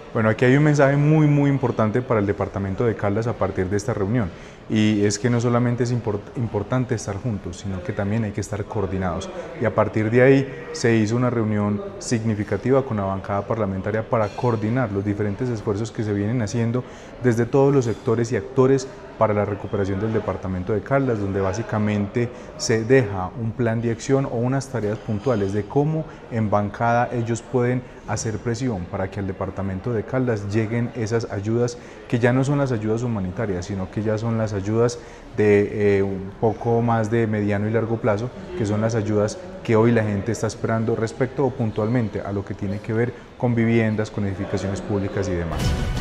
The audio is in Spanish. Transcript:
Bueno, aquí hay un mensaje muy importante para el departamento de Caldas a partir de esta reunión, y es que no solamente es importante estar juntos, sino que también hay que estar coordinados, y a partir de ahí se hizo una reunión significativa con la bancada parlamentaria para coordinar los diferentes esfuerzos que se vienen haciendo desde todos los sectores y actores para la recuperación del departamento de Caldas, donde básicamente se deja un plan de acción o unas tareas puntuales de cómo en bancada ellos pueden hacer presión para que al departamento de Caldas lleguen esas ayudas que ya no son las ayudas humanitarias, sino que ya son las ayudas de un poco más de mediano y largo plazo, que son las ayudas que hoy la gente está esperando respecto o puntualmente a lo que tiene que ver con viviendas, con edificaciones públicas y demás.